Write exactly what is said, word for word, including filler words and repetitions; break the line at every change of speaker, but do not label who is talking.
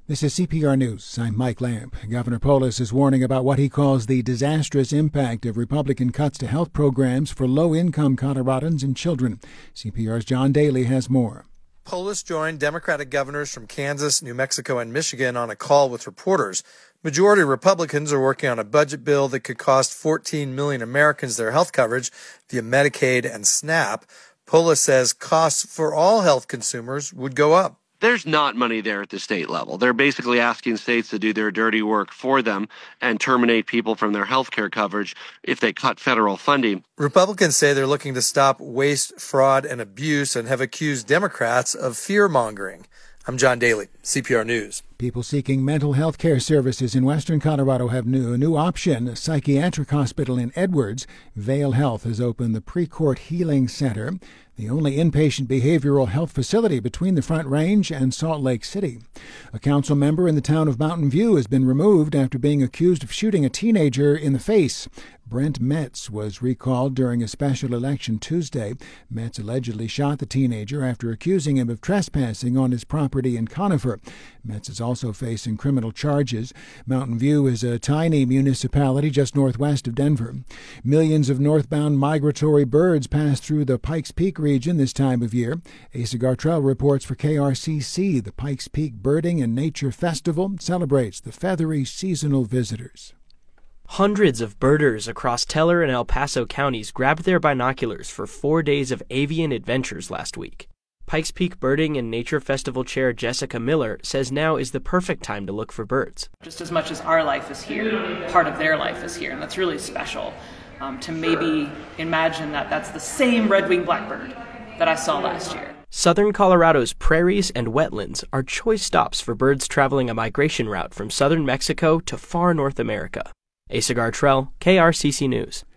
This is C P R News. I'm Mike Lamb. Governor Polis is warning about what he calls the disastrous impact of Republican cuts to health programs for low-income Coloradans and children. C P R's John Daly has more.
Polis joined Democratic governors from Kansas, New Mexico, and Michigan on a call with reporters. Majority Republicans are working on a budget bill that could cost fourteen million Americans their health coverage via Medicaid and SNAP. Polis says costs for all health consumers would go up.
There's not money there at the state level. They're basically asking states to do their dirty work for them and terminate people from their health care coverage if they cut federal funding.
Republicans say they're looking to stop waste, fraud, and abuse and have accused Democrats of fear-mongering. I'm John Daly, C P R News.
People seeking mental health care services in western Colorado have new, a new option. A psychiatric hospital in Edwards, Vale Health, has opened the Precourt Healing Center, the only inpatient behavioral health facility between the Front Range and Salt Lake City. A council member in the town of Mountain View has been removed after being accused of shooting a teenager in the face. Brent Metz was recalled during a special election Tuesday. Metz allegedly shot the teenager after accusing him of trespassing on his property in Conifer. Metz is also facing criminal charges. Mountain View is a tiny municipality just northwest of Denver. Millions of northbound migratory birds pass through the Pikes Peak region this time of year. Asa Gartrell reports for K R C C. The Pikes Peak Birding and Nature Festival celebrates the feathery seasonal visitors.
Hundreds of birders across Teller and El Paso counties grabbed their binoculars for four days of avian adventures last week. Pikes Peak Birding and Nature Festival Chair Jessica Miller says now is the perfect time to look for birds.
Just as much as our life is here, part of their life is here, and that's really special. Um, to maybe imagine that that's the same red-winged blackbird that I saw last year.
Southern Colorado's prairies and wetlands are choice stops for birds traveling a migration route from southern Mexico to far North America. Asa Gartrell, K R C C News.